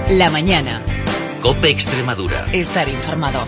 La mañana. COPE Extremadura. Estar informado.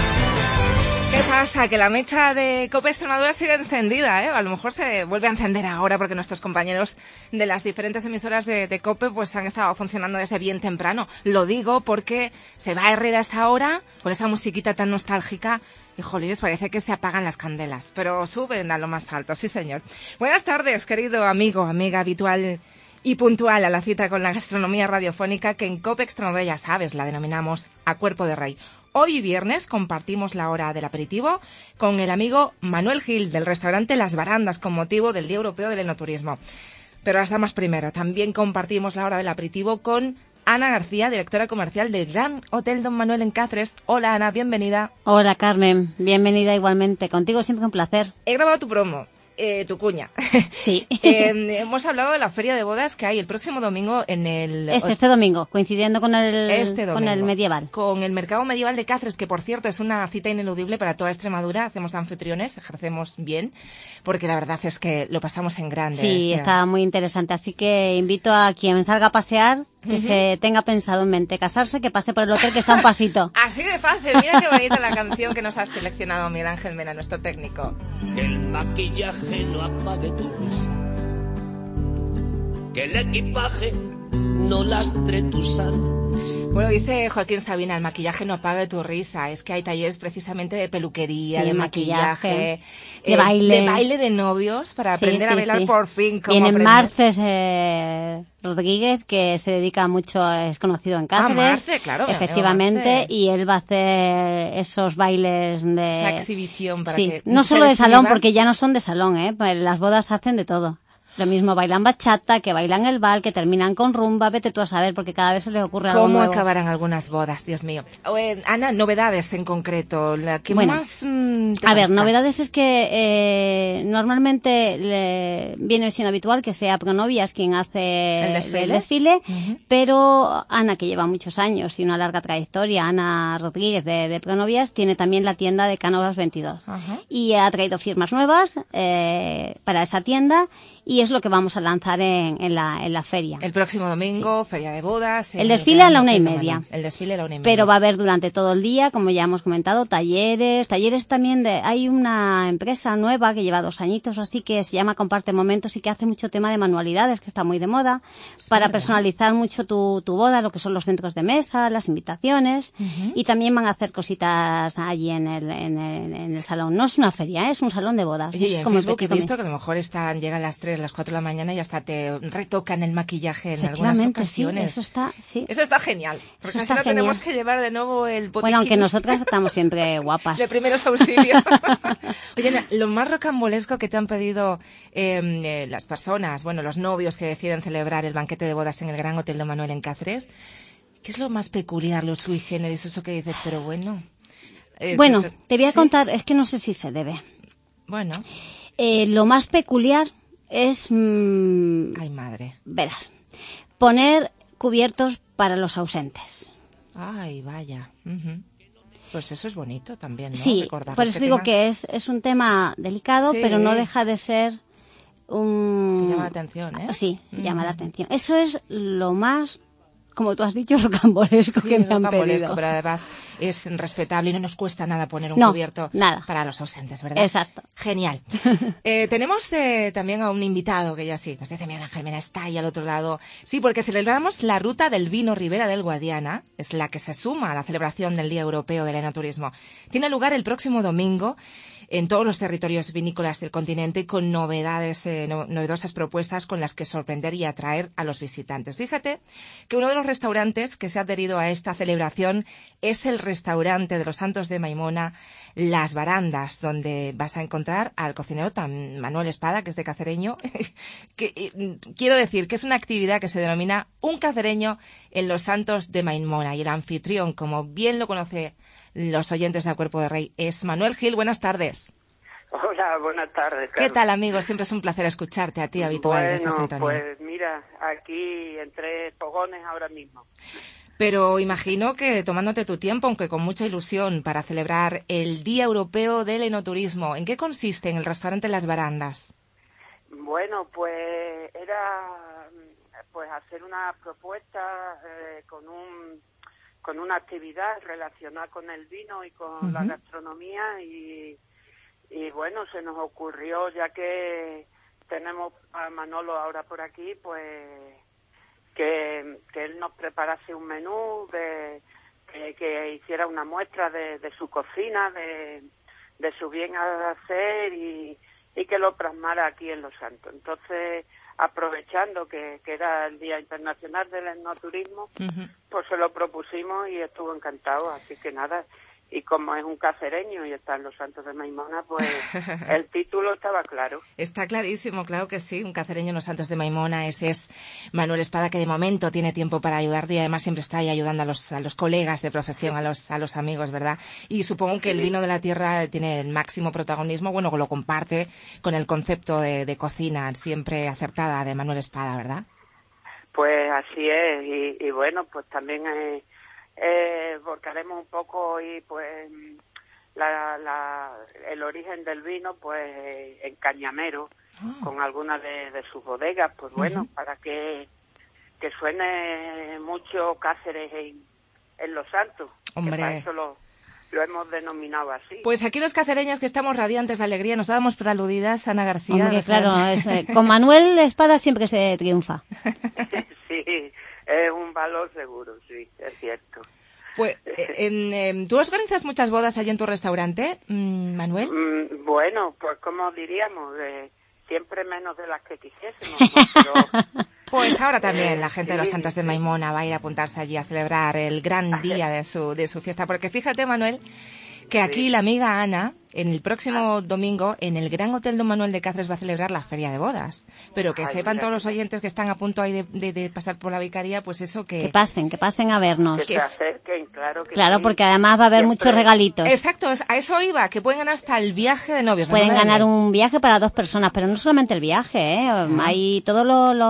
¿Qué pasa? Que la mecha de COPE Extremadura sigue encendida, ¿eh? A lo mejor se vuelve a encender ahora porque nuestros compañeros de las diferentes emisoras de COPE pues han estado funcionando desde bien temprano. Lo digo porque se va a Herrera a esta hora con esa musiquita tan nostálgica y, jolines, parece que se apagan las candelas, pero suben a lo más alto, sí señor. Buenas tardes, querido amigo, amiga habitual y puntual a la cita con la gastronomía radiofónica que en COPE Extremadura, ya sabes, la denominamos a cuerpo de rey. Hoy viernes compartimos la hora del aperitivo con el amigo Manuel Gil del restaurante Las Barandas con motivo del Día Europeo del Enoturismo. Pero las damas primero, también compartimos la hora del aperitivo con Ana García, directora comercial del Gran Hotel Don Manuel en Cáceres. Hola Ana, bienvenida. Hola Carmen, bienvenida igualmente. Contigo siempre un placer. He grabado tu promo. Tu cuña. Sí. Hemos hablado de la feria de bodas que hay el próximo domingo en el... Este domingo, coincidiendo con el medieval. Con el mercado medieval de Cáceres, que por cierto es una cita ineludible para toda Extremadura. Hacemos de anfitriones, ejercemos bien, porque la verdad es que lo pasamos en grande. Sí, está muy interesante. Así que invito a quien salga a pasear que se tenga pensado en mente casarse, que pase por el hotel que está a un pasito. Así de fácil. Mira qué bonita la canción que nos ha seleccionado Miguel Ángel Mena, nuestro técnico. Que el maquillaje no apague tu risa, que el equipaje no lastre tu salud. Bueno, dice Joaquín Sabina, el maquillaje no apague tu risa. Es que hay talleres precisamente de peluquería, sí, de maquillaje, de baile. De baile de novios para aprender a bailar por fin. Viene Marces Rodríguez, que se dedica mucho, es conocido en Cáceres. Marce, claro. Efectivamente, y él va a hacer esos bailes de... Esa exhibición para sí, que... no solo de salón, porque ya no son de salón, las bodas hacen de todo. Lo mismo bailan bachata, que bailan el vals, que terminan con rumba, vete tú a saber, porque cada vez se les ocurre algo nuevo. ¿Cómo acabarán algunas bodas, Dios mío? Ana, novedades en concreto. ¿Qué más a ver, novedades es que normalmente viene siendo habitual que sea Pronovias quien hace el desfile, pero Ana, que lleva muchos años y una larga trayectoria, Ana Rodríguez de Pronovias, tiene también la tienda de Cánovas 22. Y ha traído firmas nuevas para esa tienda. Y es lo que vamos a lanzar en la feria. El próximo domingo, sí. Feria de bodas. El desfile a la 1:30. El desfile a la 1:30. Pero va a haber durante todo el día, como ya hemos comentado, talleres también hay una empresa nueva que lleva 2 añitos o así, que se llama Comparte Momentos y que hace mucho tema de manualidades, que está muy de moda, sí, para personalizar mucho tu boda, lo que son los centros de mesa, las invitaciones, y también van a hacer cositas allí en el salón. No es una feria, es un salón de bodas. Oye, es en como Facebook he visto que a lo mejor llegan las 3, las 4 de la mañana y hasta te retocan el maquillaje en algunas ocasiones. Sí, eso está genial, porque así no tenemos que llevar de nuevo el botiquín. Bueno, aunque nosotras estamos siempre guapas. De primeros auxilios. Oye, lo más rocambolesco que te han pedido las personas, bueno, los novios que deciden celebrar el banquete de bodas en el Gran Hotel Don Manuel en Cáceres, ¿qué es lo más peculiar, lo sui generis, eso que dices, pero bueno? Bueno, te voy a contar, es que no sé si se debe. Bueno. Lo más peculiar es... Ay, madre. Verás, poner cubiertos para los ausentes. Ay, vaya. Pues eso es bonito también, ¿no? Sí, por eso digo que es un tema delicado, sí, pero no deja de ser un... Te llama la atención, ¿eh? Sí, llama la atención. Eso es lo más, como tú has dicho, rocambolesco que me han pedido. Pero además es respetable y no nos cuesta nada poner un cubierto para los ausentes, ¿verdad? Exacto. Genial. Tenemos también a un invitado que ya sí, nos dice Miguel Ángel Mena, está ahí al otro lado. Sí, porque celebramos la Ruta del Vino Ribera del Guadiana, es la que se suma a la celebración del Día Europeo del Enoturismo. Tiene lugar el próximo domingo en todos los territorios vinícolas del continente con novedosas propuestas con las que sorprender y atraer a los visitantes. Fíjate que uno de los restaurantes que se ha adherido a esta celebración es el restaurante de los Santos de Maimona, Las Barandas, donde vas a encontrar al cocinero Manuel Espada, que es de cacereño. Quiero decir que es una actividad que se denomina Un Cacereño en los Santos de Maimona y el anfitrión, como bien lo conoce los oyentes de A Cuerpo de Rey, es Manuel Gil. Buenas tardes. Hola, buenas tardes, Carlos. ¿Qué tal, amigo? Siempre es un placer escucharte a ti, habitual de esta sintonía. Pues mira, aquí entre fogones ahora mismo. Pero imagino que tomándote tu tiempo, aunque con mucha ilusión, para celebrar el Día Europeo del Enoturismo. ¿En qué consiste en el restaurante Las Barandas? Bueno, pues era pues hacer una propuesta con una actividad relacionada con el vino y con la gastronomía y bueno, se nos ocurrió, ya que tenemos a Manolo ahora por aquí, pues que él nos preparase un menú, que hiciera una muestra de su cocina, de su bien hacer y que lo plasmara aquí en Los Santos. Entonces, aprovechando que era el Día Internacional del Enoturismo, pues se lo propusimos y estuvo encantado, así que nada. Y como es un cacereño y está en Los Santos de Maimona, pues el título estaba claro. Está clarísimo, claro que sí, un cacereño en Los Santos de Maimona. Ese es Manuel Espada, que de momento tiene tiempo para ayudarte y además siempre está ahí ayudando a los colegas de profesión, a los amigos, ¿verdad? Y supongo que el vino de la tierra tiene el máximo protagonismo, bueno, lo comparte con el concepto de cocina siempre acertada de Manuel Espada, ¿verdad? Pues así es, y bueno, pues también volcaremos un poco y pues el origen del vino pues en Cañamero, con algunas de sus bodegas, pues bueno, para que suene mucho Cáceres en Los Santos. Hombre. Que para eso lo hemos denominado así. Pues aquí dos cacereñas que estamos radiantes de alegría, nos dábamos por aludidas, Ana García. Hombre, claro, con Manuel Espada siempre se triunfa. Sí, es un valor seguro, sí, es cierto. Pues, ¿tú organizas muchas bodas allí en tu restaurante, Manuel? Bueno, pues como diríamos, siempre menos de las que quisiésemos, pero... Pues ahora también la gente de Los Santos de Maimona va a ir a apuntarse allí a celebrar el gran día de su fiesta, porque fíjate, Manuel, que aquí la amiga Ana, en el próximo domingo, en el Gran Hotel Don Manuel de Cáceres va a celebrar la Feria de Bodas. Pero que sepan todos los oyentes que están a punto ahí de pasar por la vicaría, pues eso que... Que pasen a vernos. Que se acerquen, claro que Claro, sí. porque además va a haber muchos regalitos. Exacto, a eso iba, que pueden ganar hasta el viaje de novios. Pueden ganar un viaje para 2 personas, pero no solamente el viaje, Hay todos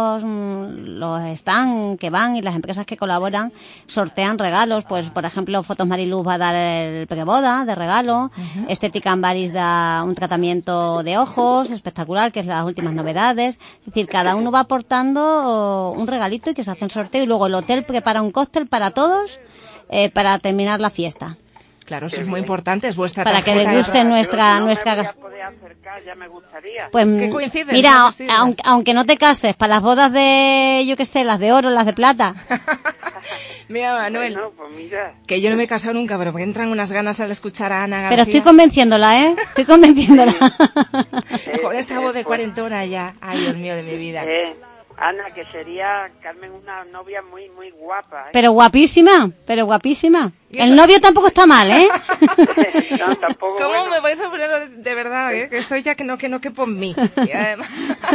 los stands que van y las empresas que colaboran sortean regalos, pues por ejemplo Fotos Mariluz va a dar el preboda de regalo, Estética Ambaris da un tratamiento de ojos espectacular, que es las últimas novedades. Es decir, cada uno va aportando un regalito y que se hace un sorteo y luego el hotel prepara un cóctel para todos para terminar la fiesta. Claro, eso es muy importante, es vuestra para que tarjeta. degusten nuestra... Me voy a poder acercar, ya me gustaría. Pues es que coinciden, mira, aunque no te cases, para las bodas de, yo qué sé, las de oro, las de plata. Mira, Manuel, Bueno, pues mira. que yo no me he casado nunca, pero me entran unas ganas al escuchar a Ana García. Pero estoy convenciéndola, Estoy convenciéndola. Con esta voz de cuarentona ya. Ay, Dios mío de mi vida. Ana, que sería, Carmen, una novia muy, muy guapa. Pero guapísima. El novio tampoco está mal, No, tampoco. ¿Cómo bueno. me vais a poner de verdad, que estoy ya que no por mí? Y además...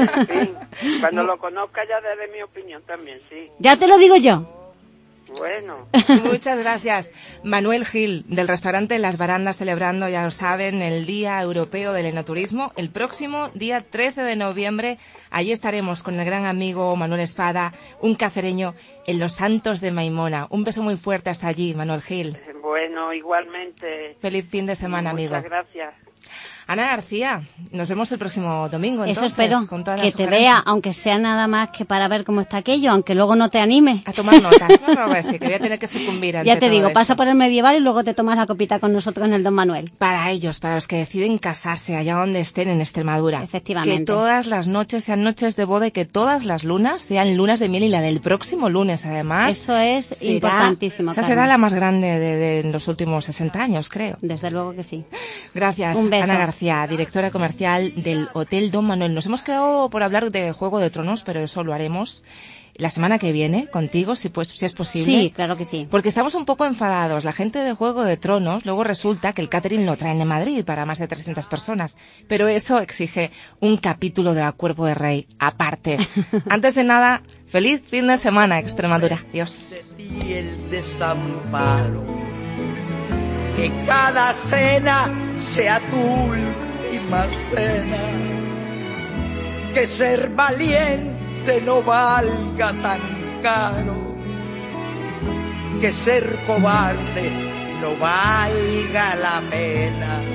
Sí, cuando lo conozca ya daré mi opinión también, sí. Ya te lo digo yo. Bueno. Muchas gracias. Manuel Gil, del restaurante Las Barandas, celebrando, ya lo saben, el Día Europeo del Enoturismo. El próximo día 13 de noviembre, allí estaremos con el gran amigo Manuel Espada, un cacereño en Los Santos de Maimona. Un beso muy fuerte hasta allí, Manuel Gil. Bueno, igualmente. Feliz fin de semana, amigo. Muchas gracias. Ana García, nos vemos el próximo domingo. Eso entonces, espero, con todas que las te sugerencias. vea, aunque sea nada más que para ver cómo está aquello, aunque luego no te anime. A tomar nota. No, pues sí, que voy a tener que sucumbir ante Ya te todo digo, esto. pasa por el medieval y luego te tomas la copita con nosotros en el Don Manuel. Para ellos, para los que deciden casarse allá donde estén en Extremadura. Efectivamente. Que todas las noches sean noches de boda y que todas las lunas sean lunas de miel y la del próximo lunes, además. Eso es importantísimo. Esa Carmen. será la más grande de los últimos 60 años, creo. Desde luego que sí. Gracias, Un beso. Ana García, directora comercial del Hotel Don Manuel. Nos hemos quedado por hablar de Juego de Tronos, pero eso lo haremos la semana que viene contigo, si es posible. Sí, claro que sí. Porque estamos un poco enfadados. La gente de Juego de Tronos, luego resulta que el catering lo traen de Madrid para más de 300 personas. Pero eso exige un capítulo de A Cuerpo de Rey aparte. Antes de nada, feliz fin de semana, Extremadura. Dios. De ti el desamparo, que cada cena sea tu última cena, que ser valiente no valga tan caro, que ser cobarde no valga la pena.